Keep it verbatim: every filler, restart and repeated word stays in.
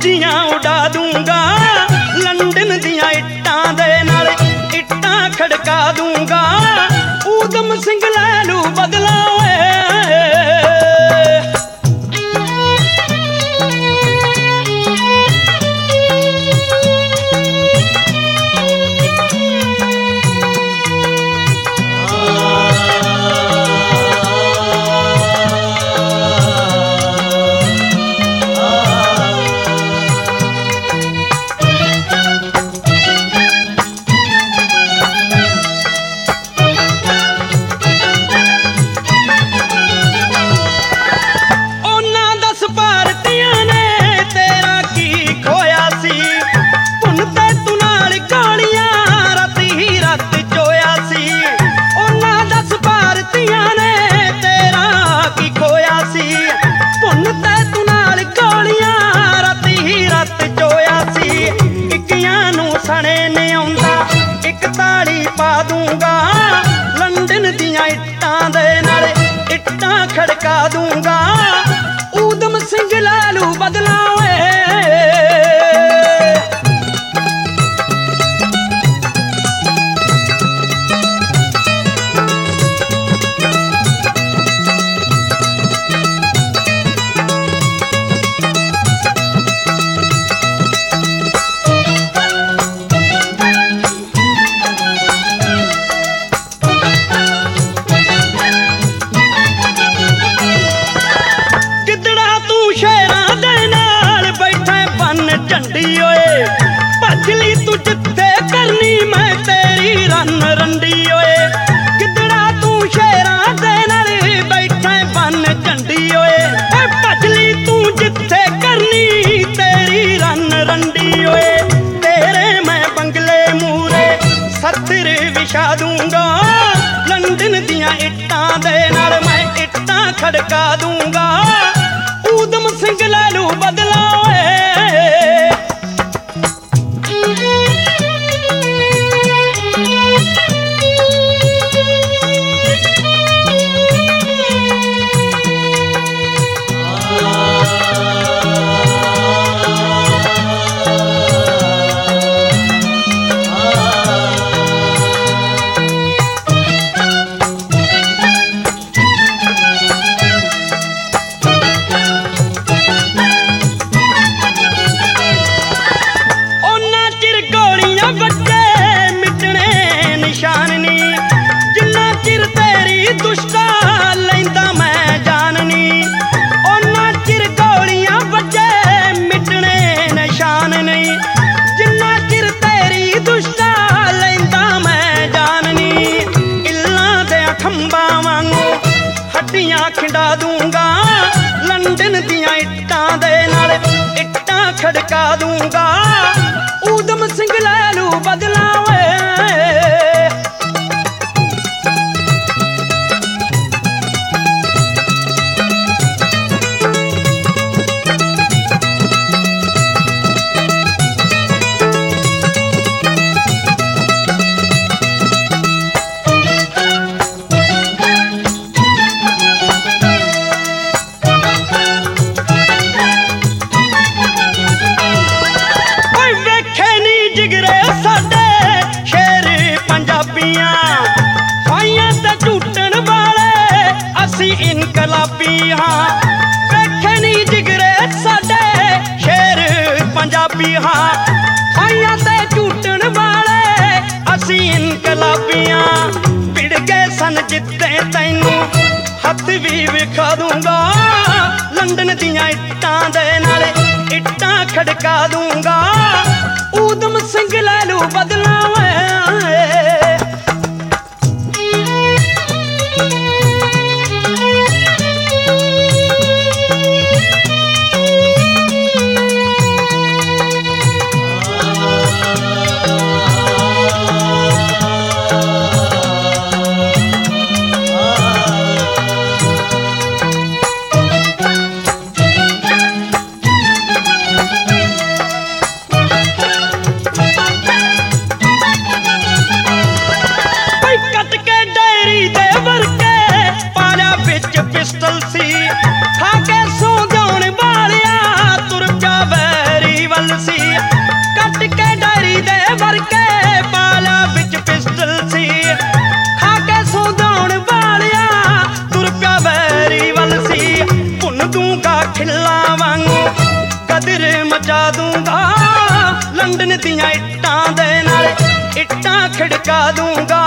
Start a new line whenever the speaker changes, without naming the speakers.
धुंदियां उड़ा दूंगा, लंदन दियां इट्टां दे नाल इट्टां खड़का दूंगा। ऊधम सिंह लै लू बदला खड़का दूंगा। ऊधम सिंह लै लू बदला भजली तू जिथे करनी मैं तेरी रन रंडी ओए। किदड़ा तू शेरां दे नाल बैठा बन झंडी ओए। भजली तू जिथे करनी तेरी रन रंडी ओए। तेरे मैं बंगले मूरे सत्तर विछा दूंगा, लंदन दियां इट्टां दे नाल मैं इट्टां खड़का दूंगा। ऊधम सिंह लै लू बदला खिंडा दूंगा। लंदन दियां इट्टां दे नाल इट्टां खड़का दूंगा। ऊधम सिंह लै लू बदला इनकलाबी हाँ। वेखे नी जिगरे साडे शेर पंजाबी हाँ। खाइयां ते झूटन वाले असी इनकलाबी हाँ। भिड़ गए सन जिते तैनू हथ भी विखा दूंगा। लंदन दियां इट्टां दे नाल इट्टां खड़का दूंगा। ऊधम सिंह लै लू बदला ठिल्ला वांगू गदर मचा दूंगा लंदन दियां इट्टां दे नाल इट्टां खड़का दूंगा